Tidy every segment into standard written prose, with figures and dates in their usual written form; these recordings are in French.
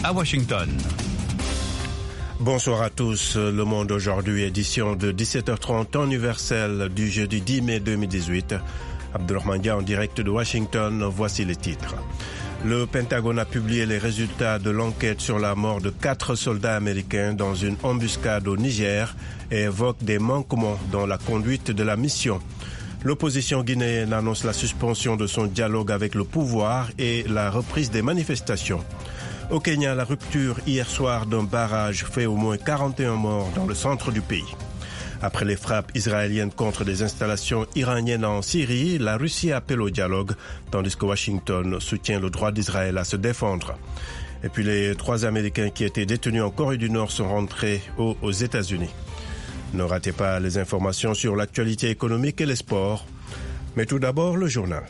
à Washington. Bonsoir à tous. Le Monde aujourd'hui, édition de 17h30 temps universel du jeudi 10 mai 2018. Abdurrahman Dia en direct de Washington. Voici les titres. Le Pentagone a publié les résultats de l'enquête sur la mort de 4 soldats américains dans une embuscade au Niger et évoque des manquements dans la conduite de la mission. L'opposition guinéenne annonce la suspension de son dialogue avec le pouvoir et la reprise des manifestations. Au Kenya, la rupture hier soir d'un barrage fait au moins 41 morts dans le centre du pays. Après les frappes israéliennes contre des installations iraniennes en Syrie, la Russie appelle au dialogue, tandis que Washington soutient le droit d'Israël à se défendre. Et puis les 3 Américains qui étaient détenus en Corée du Nord sont rentrés aux États-Unis. Ne ratez pas les informations sur l'actualité économique et les sports. Mais tout d'abord, le journal.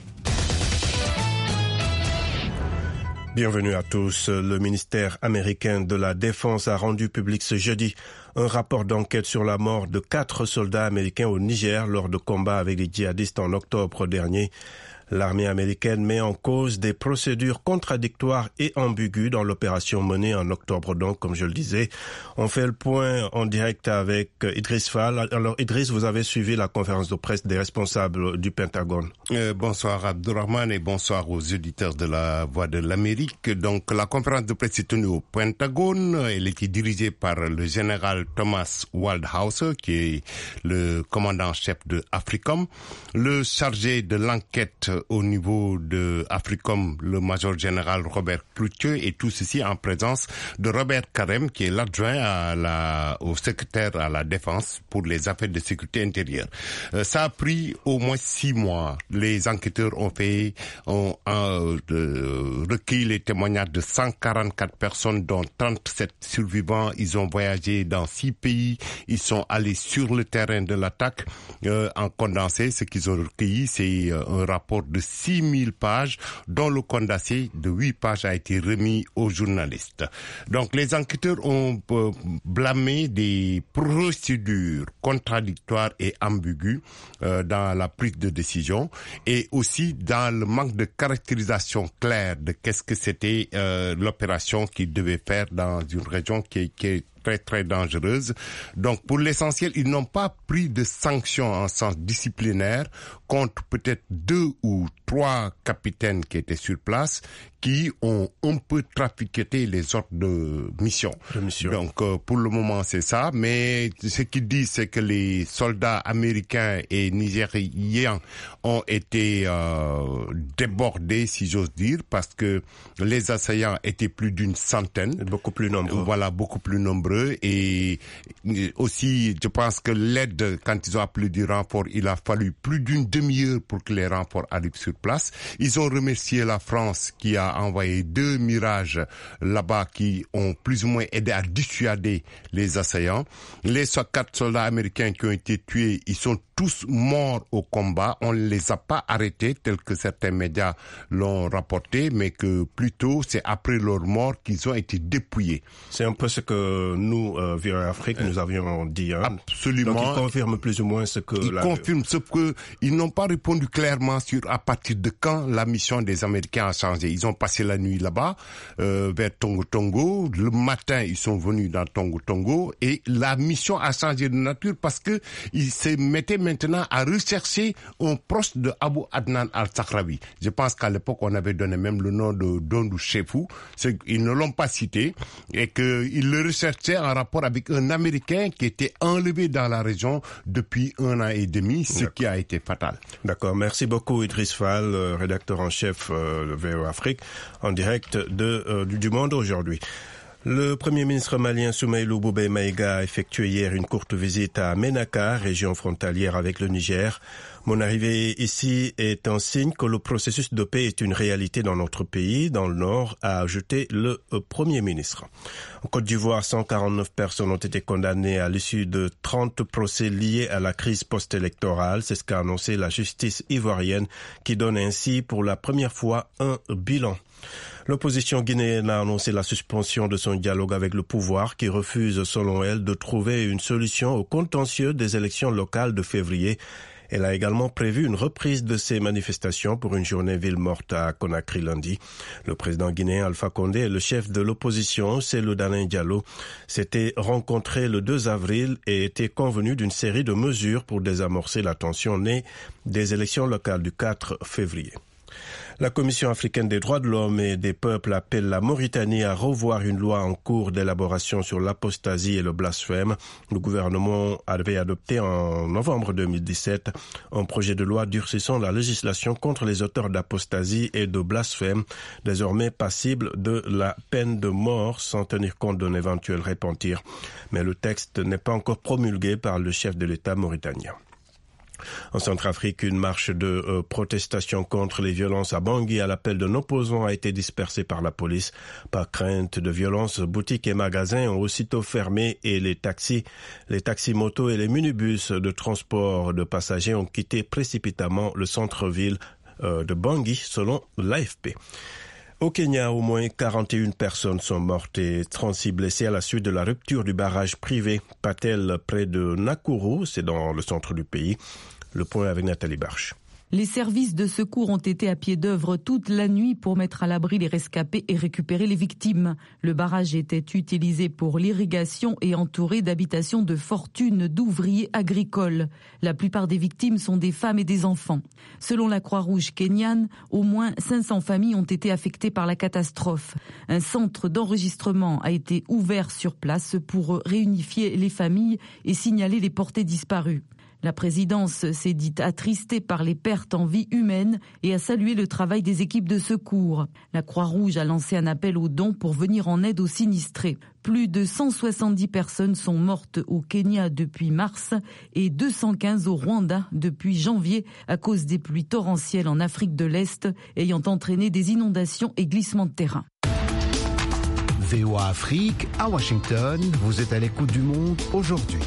Bienvenue à tous. Le ministère américain de la Défense a rendu public ce jeudi un rapport d'enquête sur la mort de 4 soldats américains au Niger lors de combats avec les djihadistes en octobre dernier. L'armée américaine met en cause des procédures contradictoires et ambiguës dans l'opération menée en octobre. Donc, comme je le disais, on fait le point en direct avec Idriss Fall. Alors, Idriss, vous avez suivi la conférence de presse des responsables du Pentagone. Bonsoir Abdurrahman et bonsoir aux auditeurs de la Voix de l'Amérique. Donc, la conférence de presse est tenue au Pentagone. Elle était dirigée par le général Thomas Waldhauser, qui est le commandant-chef de AFRICOM, le chargé de l'enquête au niveau de AFRICOM, le major général Robert Cloutier, et tout ceci en présence de Robert Karem, qui est l'adjoint au secrétaire à la défense pour les affaires de sécurité intérieure. Ça a pris au moins 6 mois. Les enquêteurs ont recueilli les témoignages de 144 personnes, dont 37 survivants. Ils ont voyagé dans 6 pays. Ils sont allés sur le terrain de l'attaque. En condensé, ce qu'ils ont recueilli, c'est un rapport de 6000 pages, dont le condensé de 8 pages a été remis aux journalistes. Donc, les enquêteurs ont blâmé des procédures contradictoires et ambiguës dans la prise de décision, et aussi dans le manque de caractérisation claire de qu'est-ce que c'était l'opération qu'ils devaient faire dans une région qui est très très dangereuse. Donc pour l'essentiel, ils n'ont pas pris de sanctions en sens disciplinaire contre peut-être 2 ou 3 capitaines qui étaient sur place, qui ont un peu trafiqué les ordres de mission. Donc pour le moment c'est ça, mais ce qu'ils disent, c'est que les soldats américains et nigériens ont été débordés, si j'ose dire, parce que les assaillants étaient plus d'une centaine. Beaucoup plus nombreux. Voilà, beaucoup plus nombreux. Et aussi, je pense que l'aide, quand ils ont appelé du renfort, il a fallu plus d'une demi-heure pour que les renforts arrivent sur place. Ils ont remercié la France qui a envoyé 2 Mirages là-bas qui ont plus ou moins aidé à dissuader les assaillants. Les 4 soldats américains qui ont été tués, ils sont tous morts au combat. On ne les a pas arrêtés, tel que certains médias l'ont rapporté, mais que plutôt c'est après leur mort qu'ils ont été dépouillés. C'est un peu ce que nous, VOA Afrique, nous avions dit. Hein. Absolument. Donc ils confirment plus ou moins ce que... Ils confirment, sauf qu'ils n'ont pas répondu clairement sur à partir de quand la mission des Américains a changé. Ils ont passé la nuit là-bas, vers Tongo Tongo. Le matin, ils sont venus dans Tongo Tongo, et la mission a changé de nature parce que ils se mettaient maintenant à rechercher un proche de Abu Adnan al-Sakhraoui. Je pense qu'à l'époque, on avait donné même le nom de Dondou Chefou. Ils ne l'ont pas cité, et qu'ils le recherchaient en rapport avec un Américain qui était enlevé dans la région depuis 1 an et demi, ce qui a été fatal. D'accord. Merci beaucoup, Idriss Fall, rédacteur en chef de VOA Afrique, en direct du Monde aujourd'hui. Le Premier ministre malien Soumaïlou Boubèye Maïga a effectué hier une courte visite à Ménaka, région frontalière avec le Niger. Mon arrivée ici est un signe que le processus de paix est une réalité dans notre pays, dans le Nord, a ajouté le Premier ministre. En Côte d'Ivoire, 149 personnes ont été condamnées à l'issue de 30 procès liés à la crise post-électorale. C'est ce qu'a annoncé la justice ivoirienne, qui donne ainsi pour la première fois un bilan. L'opposition guinéenne a annoncé la suspension de son dialogue avec le pouvoir, qui refuse, selon elle, de trouver une solution au contentieux des élections locales de février Elle a également prévu une reprise de ces manifestations pour une journée ville morte à Conakry lundi. Le président guinéen Alpha Condé et le chef de l'opposition, Cellou Dalein Diallo, s'étaient rencontrés le 2 avril et étaient convenus d'une série de mesures pour désamorcer la tension née des élections locales du 4 février. La Commission africaine des droits de l'homme et des peuples appelle la Mauritanie à revoir une loi en cours d'élaboration sur l'apostasie et le blasphème. Le gouvernement avait adopté en novembre 2017 un projet de loi durcissant la législation contre les auteurs d'apostasie et de blasphème, désormais passible de la peine de mort sans tenir compte d'un éventuel repentir. Mais le texte n'est pas encore promulgué par le chef de l'État mauritanien. En Centrafrique, une marche de protestation contre les violences à Bangui à l'appel d'un opposant a été dispersée par la police. Par crainte de violence, boutiques et magasins ont aussitôt fermé et les taxis, motos et les minibus de transport de passagers ont quitté précipitamment le centre-ville de Bangui, selon l'AFP. Au Kenya, au moins 41 personnes sont mortes et 36 blessées à la suite de la rupture du barrage privé Patel près de Nakuru, c'est dans le centre du pays. Le point avec Nathalie Barche. Les services de secours ont été à pied d'œuvre toute la nuit pour mettre à l'abri les rescapés et récupérer les victimes. Le barrage était utilisé pour l'irrigation et entouré d'habitations de fortune d'ouvriers agricoles. La plupart des victimes sont des femmes et des enfants. Selon la Croix-Rouge kenyane, au moins 500 familles ont été affectées par la catastrophe. Un centre d'enregistrement a été ouvert sur place pour réunifier les familles et signaler les portées disparues. La présidence s'est dite attristée par les pertes en vie humaine et a salué le travail des équipes de secours. La Croix-Rouge a lancé un appel aux dons pour venir en aide aux sinistrés. Plus de 170 personnes sont mortes au Kenya depuis mars et 215 au Rwanda depuis janvier à cause des pluies torrentielles en Afrique de l'Est ayant entraîné des inondations et glissements de terrain. VOA Afrique, à Washington, vous êtes à l'écoute du monde aujourd'hui.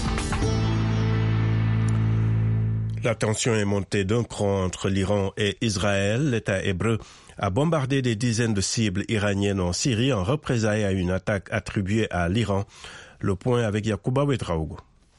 La tension est montée d'un cran entre l'Iran et Israël. L'État hébreu a bombardé des dizaines de cibles iraniennes en Syrie en représailles à une attaque attribuée à l'Iran. Le point avec Yacouba Ouedraogo.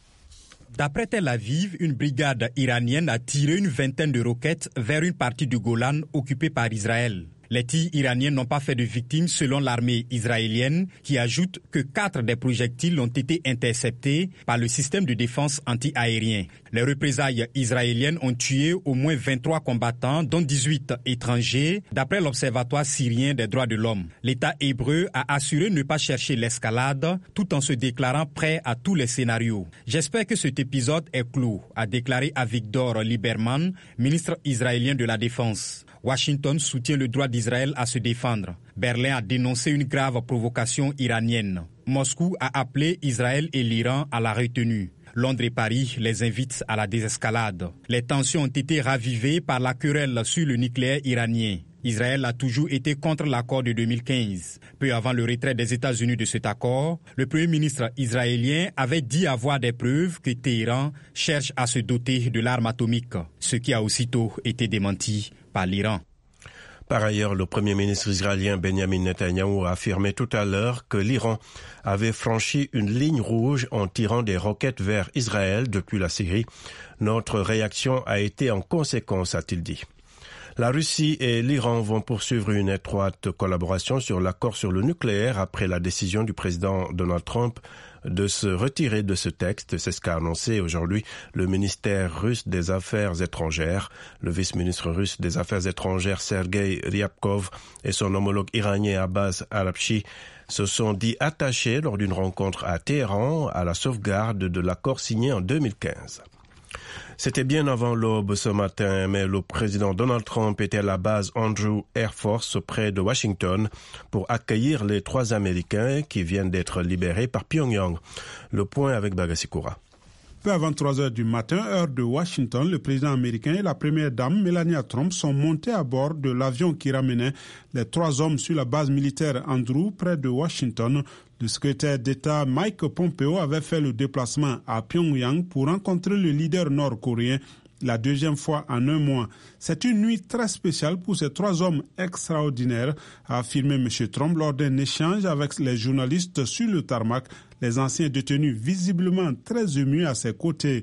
D'après Tel Aviv, une brigade iranienne a tiré une vingtaine de roquettes vers une partie du Golan occupée par Israël. Les tirs iraniens n'ont pas fait de victimes selon l'armée israélienne qui ajoute que 4 des projectiles ont été interceptés par le système de défense anti-aérien. Les représailles israéliennes ont tué au moins 23 combattants, dont 18 étrangers, d'après l'Observatoire syrien des droits de l'homme. L'État hébreu a assuré ne pas chercher l'escalade tout en se déclarant prêt à tous les scénarios. J'espère que cet épisode est clos, a déclaré Avigdor Lieberman, ministre israélien de la Défense. Washington soutient le droit d'Israël à se défendre. Berlin a dénoncé une grave provocation iranienne. Moscou a appelé Israël et l'Iran à la retenue. Londres et Paris les invitent à la désescalade. Les tensions ont été ravivées par la querelle sur le nucléaire iranien. Israël a toujours été contre l'accord de 2015. Peu avant le retrait des États-Unis de cet accord, le Premier ministre israélien avait dit avoir des preuves que Téhéran cherche à se doter de l'arme atomique, ce qui a aussitôt été démenti par l'Iran. Par ailleurs, le Premier ministre israélien Benjamin Netanyahou a affirmé tout à l'heure que l'Iran avait franchi une ligne rouge en tirant des roquettes vers Israël depuis la Syrie. Notre réaction a été en conséquence, a-t-il dit. La Russie et l'Iran vont poursuivre une étroite collaboration sur l'accord sur le nucléaire après la décision du président Donald Trump de se retirer de ce texte. C'est ce qu'a annoncé aujourd'hui le ministère russe des Affaires étrangères. Le vice-ministre russe des Affaires étrangères Sergei Ryabkov et son homologue iranien Abbas Araghchi se sont dit attachés lors d'une rencontre à Téhéran à la sauvegarde de l'accord signé en 2015. C'était bien avant l'aube ce matin, mais le président Donald Trump était à la base Andrews Air Force près de Washington pour accueillir les 3 Américains qui viennent d'être libérés par Pyongyang. Le point avec Bagasikoura. Peu avant 3 heures du matin, heure de Washington, le président américain et la première dame, Melania Trump, sont montés à bord de l'avion qui ramenait les 3 hommes sur la base militaire Andrews près de Washington. Le secrétaire d'État Mike Pompeo avait fait le déplacement à Pyongyang pour rencontrer le leader nord-coréen la 2e fois en 1 mois. C'est une nuit très spéciale pour ces 3 hommes extraordinaires, a affirmé M. Trump lors d'un échange avec les journalistes sur le tarmac, les anciens détenus visiblement très émus à ses côtés.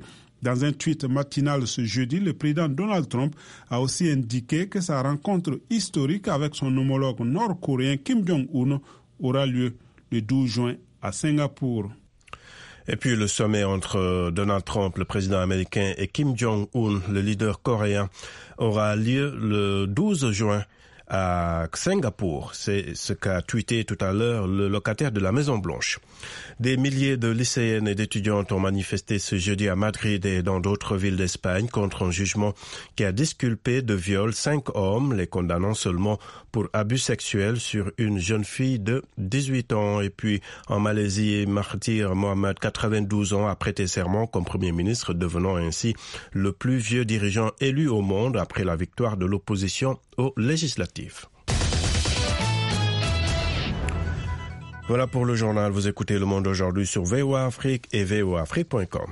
Dans un tweet matinal ce jeudi, le président Donald Trump a aussi indiqué que sa rencontre historique avec son homologue nord-coréen Kim Jong-un aura lieu le 12 juin à Singapour. Et puis le sommet entre Donald Trump, le président américain, et Kim Jong-un, le leader coréen, aura lieu le 12 juin à Singapour. C'est ce qu'a tweeté tout à l'heure le locataire de la Maison-Blanche. Des milliers de lycéennes et d'étudiantes ont manifesté ce jeudi à Madrid et dans d'autres villes d'Espagne contre un jugement qui a disculpé de viol 5 hommes, les condamnant seulement pour abus sexuels sur une jeune fille de 18 ans. Et puis en Malaisie, Mahathir Mohamad, 92 ans, a prêté serment comme Premier ministre, devenant ainsi le plus vieux dirigeant élu au monde après la victoire de l'opposition aux législatives. Voilà pour le journal. Vous écoutez Le Monde aujourd'hui sur VOA Afrique et voaafrique.com.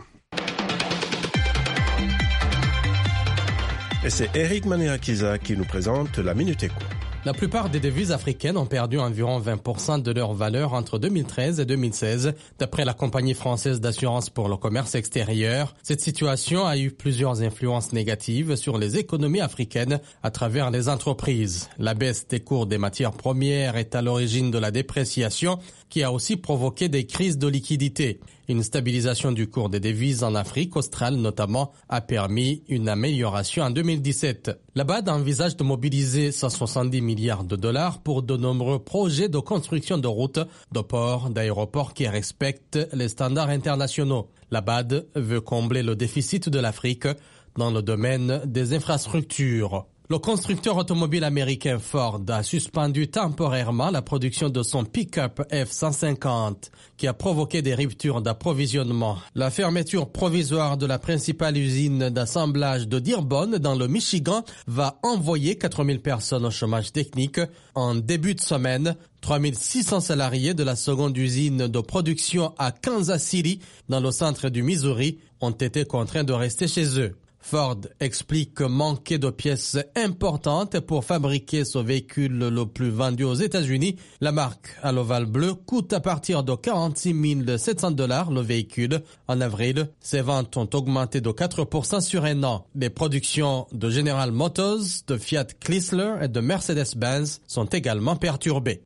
Et c'est Eric Maniakiza qui nous présente la Minute Éco. La plupart des devises africaines ont perdu environ 20% de leur valeur entre 2013 et 2016, d'après la compagnie française d'assurance pour le commerce extérieur. Cette situation a eu plusieurs influences négatives sur les économies africaines à travers les entreprises. La baisse des cours des matières premières est à l'origine de la dépréciation, qui a aussi provoqué des crises de liquidité. Une stabilisation du cours des devises en Afrique australe notamment a permis une amélioration en 2017. La BAD envisage de mobiliser 170 milliards de dollars pour de nombreux projets de construction de routes, de ports, d'aéroports qui respectent les standards internationaux. La BAD veut combler le déficit de l'Afrique dans le domaine des infrastructures. Le constructeur automobile américain Ford a suspendu temporairement la production de son pick-up F-150 qui a provoqué des ruptures d'approvisionnement. La fermeture provisoire de la principale usine d'assemblage de Dearborn dans le Michigan va envoyer 4000 personnes au chômage technique. En début de semaine, 3600 salariés de la seconde usine de production à Kansas City, dans le centre du Missouri, ont été contraints de rester chez eux. Ford explique manquer de pièces importantes pour fabriquer ce véhicule le plus vendu aux États-Unis. La marque à l'ovale bleu coûte à partir de 46 700 $ le véhicule. En avril, ses ventes ont augmenté de 4% sur un an. Les productions de General Motors, de Fiat Chrysler et de Mercedes-Benz sont également perturbées.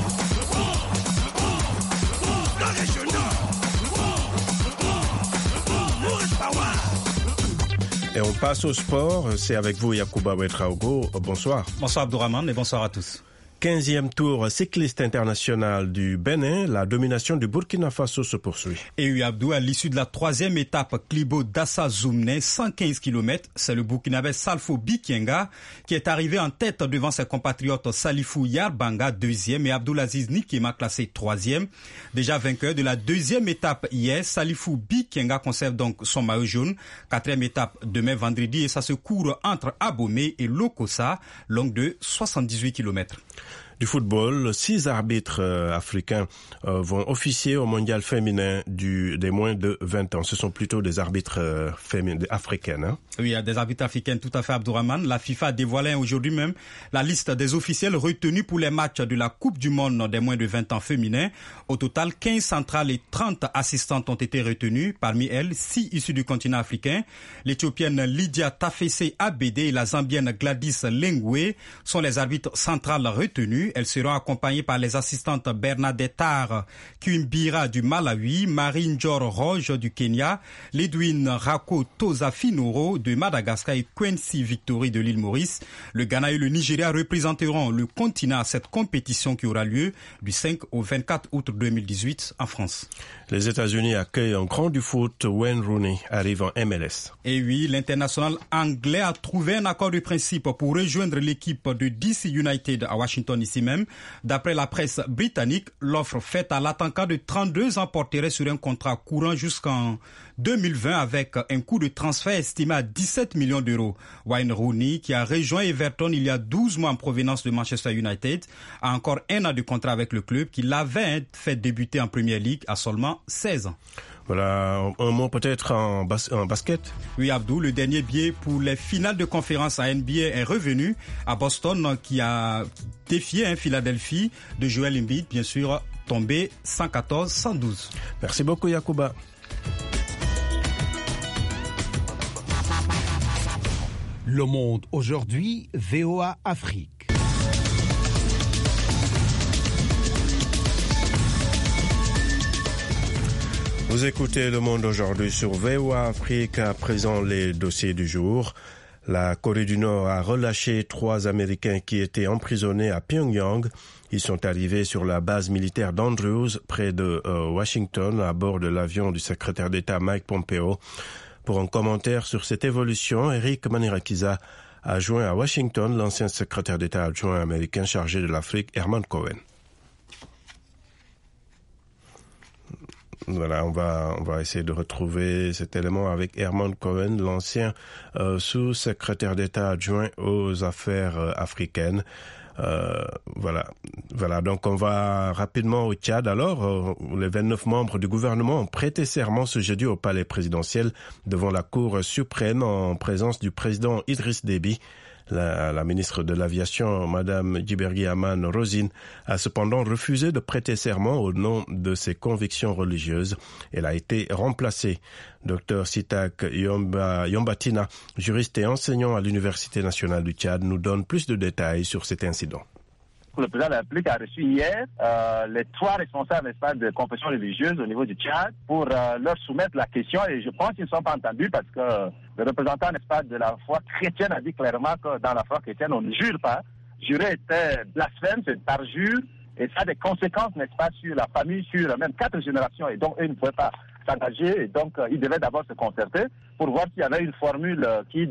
Et on passe au sport. C'est avec vous, Yacouba Ouedraogo. Bonsoir. Bonsoir Abdourahmane et bonsoir à tous. 15e tour cycliste international du Bénin, la domination du Burkina Faso se poursuit. Et oui, Abdou, à l'issue de la 3e étape Klibo Dassa-Zoumné, 115 km, c'est le Burkinabé Salfo Bikienga qui est arrivé en tête devant ses compatriotes Salifou Yarbanga, 2e, et Abdoulaziz Nikima, classé 3e. Déjà vainqueur de la 2e étape hier, Salifou Bikienga conserve donc son maillot jaune. 4e étape demain vendredi, et ça se court entre Abomey et Lokossa, longue de 78 km. Du football, 6 arbitres africains vont officier au mondial féminin des moins de 20 ans. Ce sont plutôt des arbitres africaines. Hein? Oui, des arbitres africaines, tout à fait, Abdourahmane. La FIFA a dévoilé aujourd'hui même la liste des officiels retenus pour les matchs de la Coupe du Monde des moins de 20 ans féminins. Au total, 15 centrales et 30 assistantes ont été retenues. Parmi elles, 6 issues du continent africain. L'Éthiopienne Lydia Tafese Abede et la Zambienne Gladys Lengwe sont les arbitres centrales retenues. Elles seront accompagnées par les assistantes Bernadette Kuimbira du Malawi, Marine Njor Roge du Kenya, Ledwin Rako Toza Finoro de Madagascar et Quincy Victory de l'île Maurice. Le Ghana et le Nigeria représenteront le continent à cette compétition qui aura lieu du 5 au 24 août 2018 en France. Les États-Unis accueillent un grand du foot, Wayne Rooney arrive en MLS. Et oui, l'international anglais a trouvé un accord de principe pour rejoindre l'équipe de DC United à Washington ici même. D'après la presse britannique, l'offre faite à l'attaquant de 32 ans porterait sur un contrat courant jusqu'en 2020 avec un coût de transfert estimé à 17 millions d'euros. Wayne Rooney, qui a rejoint Everton il y a 12 mois en provenance de Manchester United, a encore un an de contrat avec le club qui l'avait fait débuter en Premier League à seulement 16 ans. Voilà, un mot peut-être en basket. Oui, Abdou, le dernier billet pour les finales de conférence à NBA est revenu à Boston qui a défié Philadelphie de Joel Embiid, bien sûr, tombé 114-112. Merci beaucoup, Yacouba. Le Monde aujourd'hui, VOA Afrique. Vous écoutez Le Monde aujourd'hui sur VOA Afrique. À présent, les dossiers du jour. La Corée du Nord a relâché 3 Américains qui étaient emprisonnés à Pyongyang. Ils sont arrivés sur la base militaire d'Andrews, près de Washington, à bord de l'avion du secrétaire d'État Mike Pompeo. Pour un commentaire sur cette évolution, Eric Manirakiza a joint à Washington l'ancien secrétaire d'État adjoint américain chargé de l'Afrique, Herman Cohen. Voilà, on va essayer de retrouver cet élément avec Herman Cohen, l'ancien sous-secrétaire d'État adjoint aux affaires africaines. Voilà. Donc on va rapidement au Tchad. Alors, les 29 membres du gouvernement ont prêté serment ce jeudi au palais présidentiel devant la Cour suprême en présence du président Idriss Déby. La ministre de l'Aviation, Madame Djibergi Aman Rosine, a cependant refusé de prêter serment au nom de ses convictions religieuses. Elle a été remplacée. Dr Sitak Yombatina, juriste et enseignant à l'Université nationale du Tchad, nous donne plus de détails sur cet incident. Le président de la République a reçu hier les 3 responsables de confession religieuse au niveau du Tchad pour leur soumettre la question, et je pense qu'ils ne sont pas entendus parce que le représentant de la foi chrétienne a dit clairement que dans la foi chrétienne on ne jure pas. Jurer était blasphème, c'est parjure, et ça a des conséquences, n'est-ce pas, sur la famille, sur même 4 générations, et donc eux ne pouvaient pas s'engager, et donc ils devaient d'abord se concerter pour voir s'il y avait une formule qui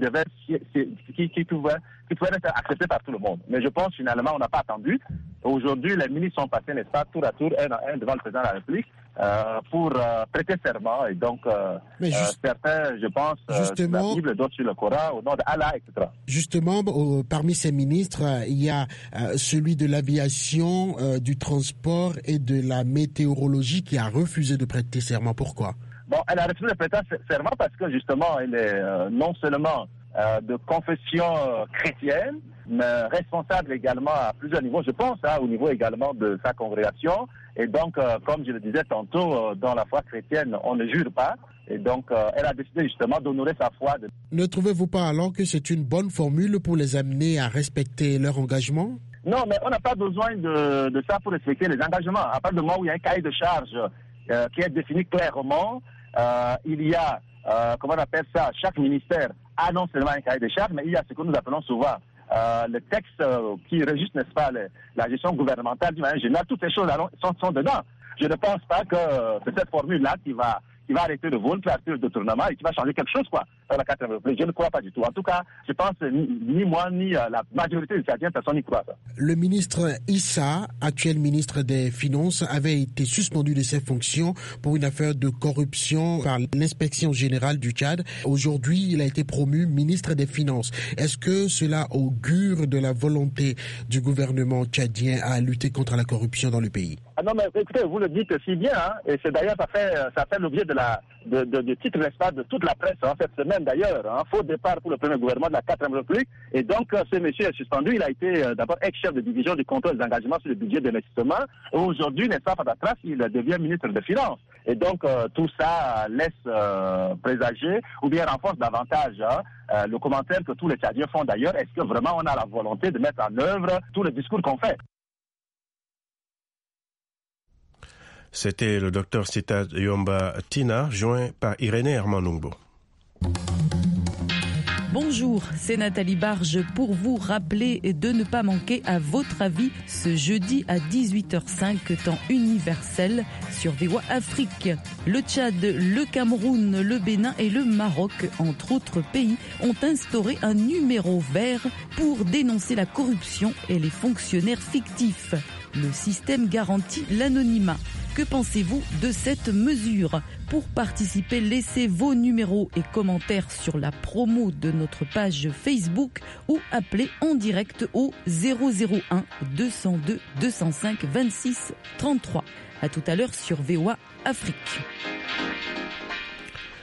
pouvait être acceptée par tout le monde. Mais je pense finalement on n'a pas attendu. Aujourd'hui, les ministres sont passés, n'est-ce pas, tour à tour, un à un devant le président de la République pour prêter serment. Et donc, certains, je pense, sur la Bible, d'autres sur le Coran, au nom d'Allah, etc. Justement, parmi ces ministres, il y a celui de l'aviation, du transport et de la météorologie qui a refusé de prêter serment. Pourquoi? Bon, elle a refusé de prêter serment parce que justement, elle est non seulement de confession chrétienne, mais responsable également à plusieurs niveaux, je pense, au niveau également de sa congrégation. Et donc, comme je le disais tantôt, dans la foi chrétienne, on ne jure pas. Et donc, elle a décidé justement d'honorer sa foi. Ne trouvez-vous pas alors que c'est une bonne formule pour les amener à respecter leur engagement? Non, mais on n'a pas besoin de ça pour respecter les engagements. À partir du moment où il y a un cahier de charge qui est défini clairement, il y a, comment on appelle ça, chaque ministère a non seulement un cahier de charge, mais il y a ce que nous appelons souvent le texte qui régisse, n'est-ce pas, la gestion gouvernementale d'une manière générale. Toutes ces choses sont dedans. Je ne pense pas que c'est cette formule-là qui va arrêter le vol, qui va arrêter le détournement et qui va changer quelque chose, quoi, dans la 4e République. Je ne crois pas du tout. En tout cas, je pense ni moi, ni la majorité des Tchadiens, personne n'y croit. Le ministre Issa, actuel ministre des Finances, avait été suspendu de ses fonctions pour une affaire de corruption par l'inspection générale du Tchad. Aujourd'hui, il a été promu ministre des Finances. Est-ce que cela augure de la volonté du gouvernement tchadien à lutter contre la corruption dans le pays? Non, mais écoutez, vous le dites si bien, et c'est d'ailleurs, ça fait l'objet de titres, n'est-ce pas, de toute la presse, cette semaine d'ailleurs, faux départ pour le premier gouvernement de la 4e République. Et donc, ce monsieur est suspendu. Il a été d'abord ex-chef de division du contrôle des engagements sur le budget d'investissement. Et aujourd'hui, n'est-ce pas, Patatras, il devient ministre des Finances. Et donc, tout ça laisse présager, ou bien renforce davantage le commentaire que tous les Tchadiens font d'ailleurs. Est-ce que vraiment on a la volonté de mettre en œuvre tous les discours qu'on fait? C'était le docteur Sitak Yombatina, joint par Irénée Hermanungbo. Bonjour, c'est Nathalie Barge pour vous rappeler de ne pas manquer à votre avis ce jeudi à 18h05 temps universel sur VOA Afrique. Le Tchad, le Cameroun, le Bénin et le Maroc, entre autres pays, ont instauré un numéro vert pour dénoncer la corruption et les fonctionnaires fictifs. Le système garantit l'anonymat. Que pensez-vous de cette mesure? Pour participer, laissez vos numéros et commentaires sur la promo de notre page Facebook ou appelez en direct au 001 202 205 26 33. À tout à l'heure sur VOA Afrique.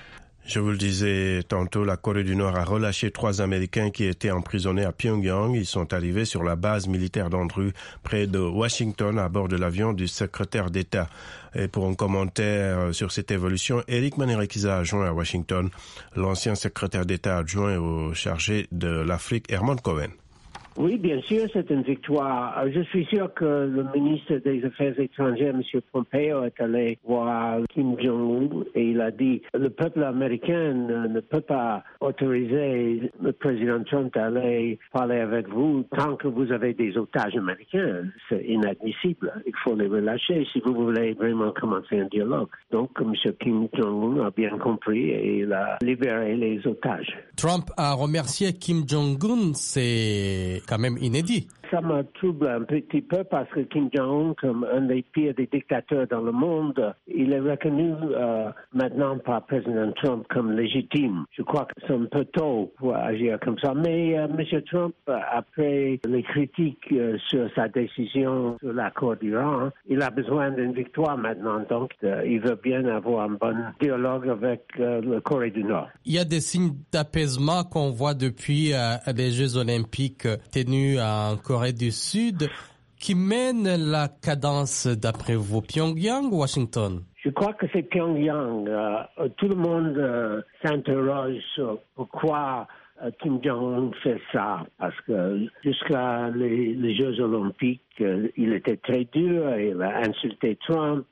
Je vous le disais tantôt, la Corée du Nord a relâché 3 Américains qui étaient emprisonnés à Pyongyang. Ils sont arrivés sur la base militaire d'Andrew, près de Washington, à bord de l'avion du secrétaire d'État. Et pour un commentaire sur cette évolution, Eric Manirakiza a joint à Washington l'ancien secrétaire d'État adjoint au chargé de l'Afrique, Herman Cohen. Oui, bien sûr, c'est une victoire. Je suis sûr que le ministre des Affaires étrangères, M. Pompeo, est allé voir Kim Jong-un et il a dit le peuple américain ne peut pas autoriser le président Trump à aller parler avec vous tant que vous avez des otages américains. C'est inadmissible. Il faut les relâcher si vous voulez vraiment commencer un dialogue. Donc, M. Kim Jong-un a bien compris et il a libéré les otages. Trump a remercié Kim Jong-un, c'est quand même inédit. Ça me trouble un petit peu parce que Kim Jong-un, comme un des pires des dictateurs dans le monde, il est reconnu maintenant par le président Trump comme légitime. Je crois que c'est un peu tôt pour agir comme ça. Mais M. Trump, après les critiques sur sa décision sur l'accord d'Iran, il a besoin d'une victoire maintenant. Donc, il veut bien avoir un bon dialogue avec la Corée du Nord. Il y a des signes d'apaisement qu'on voit depuis les Jeux olympiques tenus en Corée du Sud qui mènent la cadence d'après vous, Pyongyang ou Washington? Je crois que c'est Pyongyang. Tout le monde s'interroge sur pourquoi Kim Jong-un fait ça. Parce que jusqu'à les Jeux olympiques, il était très dur, il a insulté Trump,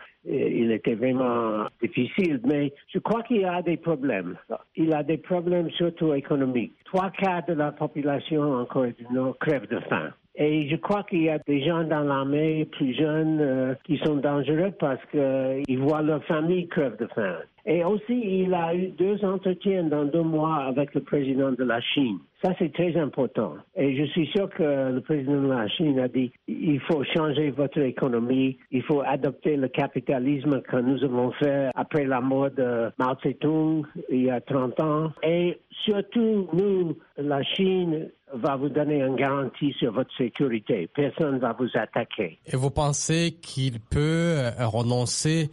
il était vraiment difficile. Mais je crois qu'il y a des problèmes. Il a des problèmes surtout économiques. 3/4 de la population en Corée du Nord crève de faim. Et je crois qu'il y a des gens dans l'armée plus jeunes qui sont dangereux parce qu'ils voient leur famille crève de faim. Et aussi, il a eu 2 entretiens dans 2 mois avec le président de la Chine. Ça, c'est très important. Et je suis sûr que le président de la Chine a dit il faut changer votre économie, il faut adopter le capitalisme que nous avons fait après la mort de Mao Tse-tung il y a 30 ans. Et surtout, nous, la Chine, va vous donner une garantie sur votre sécurité. Personne ne va vous attaquer. Et vous pensez qu'il peut renoncer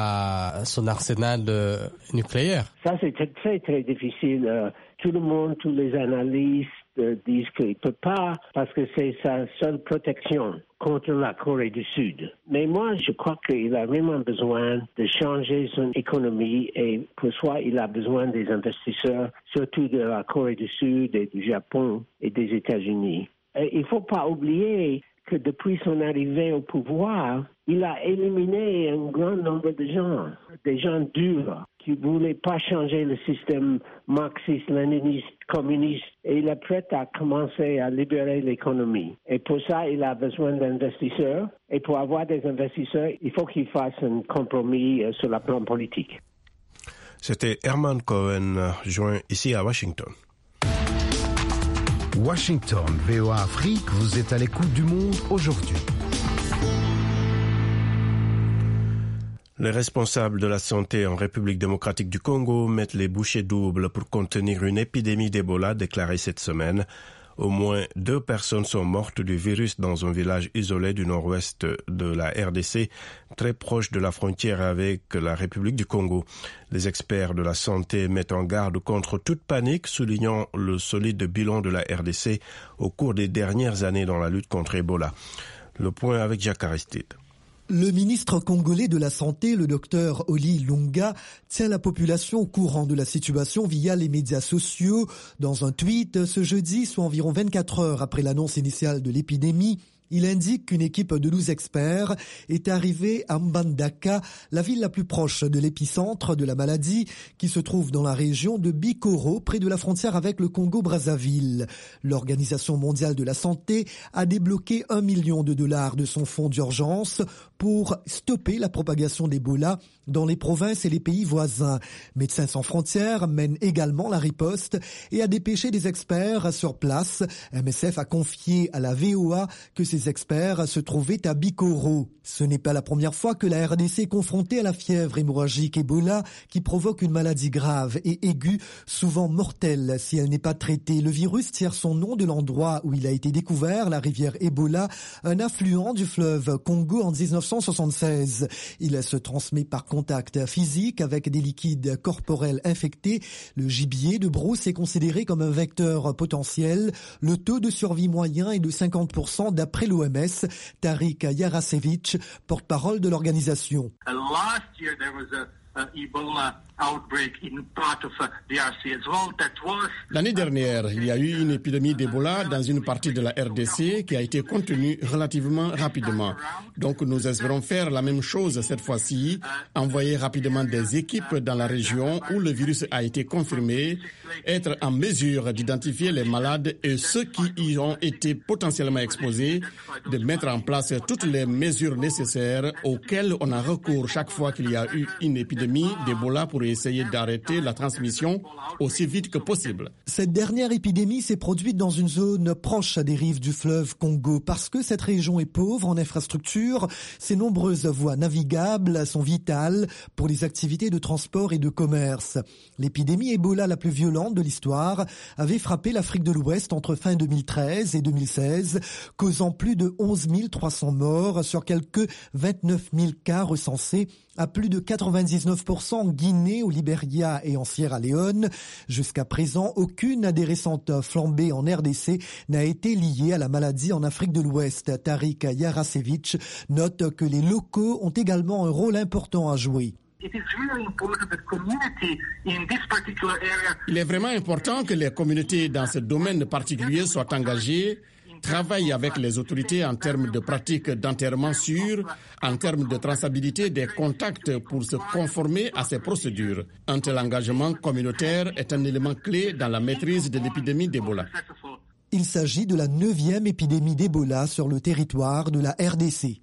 à son arsenal nucléaire? Ça, c'est très, très difficile. Tout le monde, tous les analystes disent qu'il ne peut pas parce que c'est sa seule protection contre la Corée du Sud. Mais moi, je crois qu'il a vraiment besoin de changer son économie et pour soi, il a besoin des investisseurs, surtout de la Corée du Sud et du Japon et des États-Unis. Et il ne faut pas oublier que depuis son arrivée au pouvoir, il a éliminé un grand nombre de gens, des gens durs, qui ne voulaient pas changer le système marxiste, léniniste, communiste, et il est prêt à commencer à libérer l'économie. Et pour ça, il a besoin d'investisseurs, et pour avoir des investisseurs, il faut qu'il fasse un compromis sur le plan politique. C'était Herman Cohen, joint ici à Washington. Washington, VOA Afrique, vous êtes à l'écoute du monde aujourd'hui. Les responsables de la santé en République démocratique du Congo mettent les bouchées doubles pour contenir une épidémie d'Ebola déclarée cette semaine. Au moins 2 personnes sont mortes du virus dans un village isolé du nord-ouest de la RDC, très proche de la frontière avec la République du Congo. Les experts de la santé mettent en garde contre toute panique, soulignant le solide bilan de la RDC au cours des dernières années dans la lutte contre Ebola. Le point avec Jacques Aristide. Le ministre congolais de la Santé, le docteur Oli Lunga, tient la population au courant de la situation via les médias sociaux. Dans un tweet ce jeudi, soit environ 24 heures après l'annonce initiale de l'épidémie, il indique qu'une équipe de 12 experts est arrivée à Mbandaka, la ville la plus proche de l'épicentre de la maladie, qui se trouve dans la région de Bikoro, près de la frontière avec le Congo-Brazzaville. L'Organisation mondiale de la santé a débloqué $1 million de son fonds d'urgence pour stopper la propagation d'Ebola dans les provinces et les pays voisins. Médecins sans frontières mène également la riposte et a dépêché des experts sur place. MSF a confié à la VOA que ces experts se trouvaient à Bikoro. Ce n'est pas la première fois que la RDC est confrontée à la fièvre hémorragique Ebola qui provoque une maladie grave et aiguë, souvent mortelle si elle n'est pas traitée. Le virus tire son nom de l'endroit où il a été découvert, la rivière Ebola, un affluent du fleuve Congo en 1960. 1976. Il se transmet par contact physique avec des liquides corporels infectés. Le gibier de brousse est considéré comme un vecteur potentiel. Le taux de survie moyen est de 50% d'après l'OMS. Tariq Yarasevich, porte-parole de l'organisation. L'année dernière, il y a eu une épidémie d'Ebola dans une partie de la RDC qui a été contenue relativement rapidement. Donc nous espérons faire la même chose cette fois-ci, envoyer rapidement des équipes dans la région où le virus a été confirmé, être en mesure d'identifier les malades et ceux qui y ont été potentiellement exposés, de mettre en place toutes les mesures nécessaires auxquelles on a recours chaque fois qu'il y a eu une épidémie d'Ebola pour essayer d'arrêter la transmission aussi vite que possible. Cette dernière épidémie s'est produite dans une zone proche des rives du fleuve Congo. Parce que cette région est pauvre en infrastructures, ces nombreuses voies navigables sont vitales pour les activités de transport et de commerce. L'épidémie Ebola la plus violente de l'histoire avait frappé l'Afrique de l'Ouest entre fin 2013 et 2016, causant plus de 11 300 morts sur quelques 29 000 cas recensés, à plus de 99% en Guinée, au Libéria et en Sierra Leone. Jusqu'à présent, aucune des récentes flambées en RDC n'a été liée à la maladie en Afrique de l'Ouest. Tariq Yarasevich note que les locaux ont également un rôle important à jouer. Il est vraiment important que les communautés dans ce domaine particulier soient engagées, travaillent avec les autorités en termes de pratiques d'enterrement sûr, en termes de traçabilité des contacts pour se conformer à ces procédures. Un tel engagement communautaire est un élément clé dans la maîtrise de l'épidémie d'Ebola. Il s'agit de la 9e épidémie d'Ebola sur le territoire de la RDC.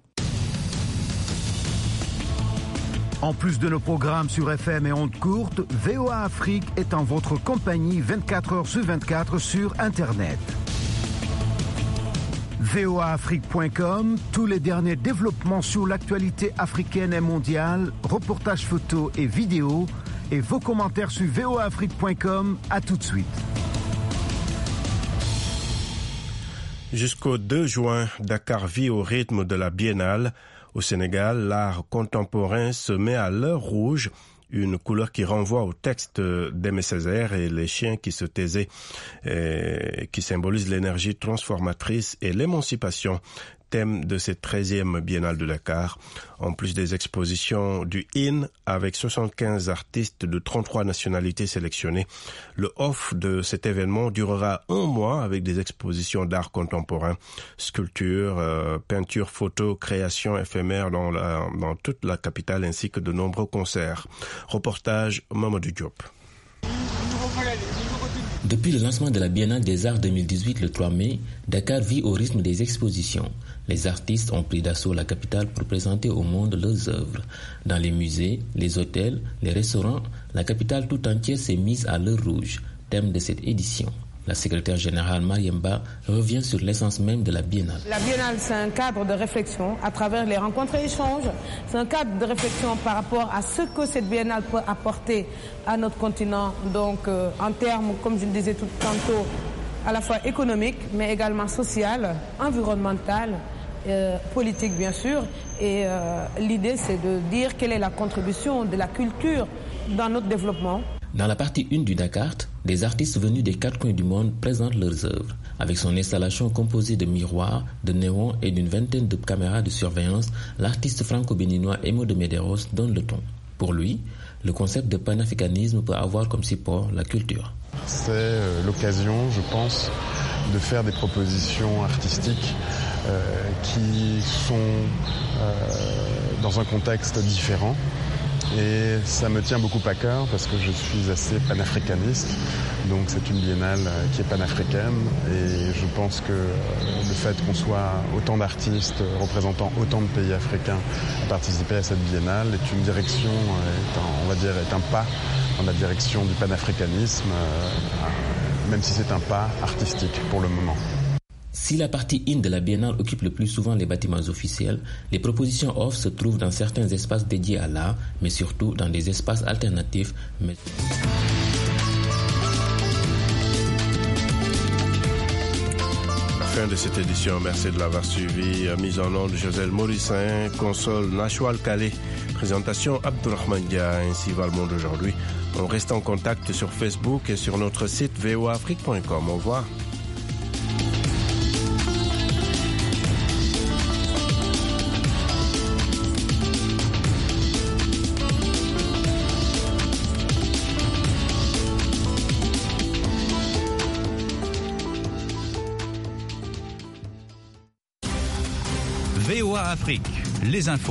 En plus de nos programmes sur FM et ondes courtes, VOA Afrique est en votre compagnie 24 heures sur 24 sur Internet. voaafrique.com, tous les derniers développements sur l'actualité africaine et mondiale, reportages photos et vidéos, et vos commentaires sur voaafrique.com. À tout de suite. Jusqu'au 2 juin, Dakar vit au rythme de la Biennale. Au Sénégal, l'art contemporain se met à l'heure rouge, une couleur qui renvoie au texte d'Aimé Césaire et les chiens qui se taisaient, qui symbolise l'énergie transformatrice et l'émancipation, thème de cette 13e Biennale de Dakar. En plus des expositions du IN avec 75 artistes de 33 nationalités sélectionnées, le off de cet événement durera 1 mois avec des expositions d'art contemporain, sculpture, peinture, photo, création éphémère dans toute la capitale ainsi que de nombreux concerts. Reportage Mamadou Diop. Depuis le lancement de la Biennale des Arts 2018 le 3 mai, Dakar vit au rythme des expositions. Les artistes ont pris d'assaut la capitale pour présenter au monde leurs œuvres. Dans les musées, les hôtels, les restaurants, la capitale tout entière s'est mise à l'heure rouge, thème de cette édition. La secrétaire générale Mariemba revient sur l'essence même de la Biennale. La Biennale, c'est un cadre de réflexion à travers les rencontres et échanges. C'est un cadre de réflexion par rapport à ce que cette Biennale peut apporter à notre continent. Donc, en termes, comme je le disais tout tantôt, à la fois économique, mais également social, environnemental, politique bien sûr. Et l'idée, c'est de dire quelle est la contribution de la culture dans notre développement. Dans la partie 1 du Dakar, des artistes venus des 4 coins du monde présentent leurs œuvres. Avec son installation composée de miroirs, de néons et d'une vingtaine de caméras de surveillance, l'artiste franco-béninois Emo de Medeiros donne le ton. Pour lui, le concept de panafricanisme peut avoir comme support la culture. C'est l'occasion, je pense, de faire des propositions artistiques qui sont dans un contexte différent. Et ça me tient beaucoup à cœur parce que je suis assez panafricaniste. Donc c'est une biennale qui est panafricaine et je pense que le fait qu'on soit autant d'artistes représentant autant de pays africains à participer à cette biennale est une direction, est un pas dans la direction du panafricanisme, même si c'est un pas artistique pour le moment. Si la partie in de la Biennale occupe le plus souvent les bâtiments officiels, les propositions off se trouvent dans certains espaces dédiés à l'art, mais surtout dans des espaces alternatifs. fin de cette édition. Merci de l'avoir suivi. Mise en onde de Joselle Morissin, console Nashwal Calais, présentation Abdurrahman Dia. Ainsi va le monde aujourd'hui. On reste en contact sur Facebook et sur notre site voaafrique.com. Au revoir. VOA Afrique, les infos.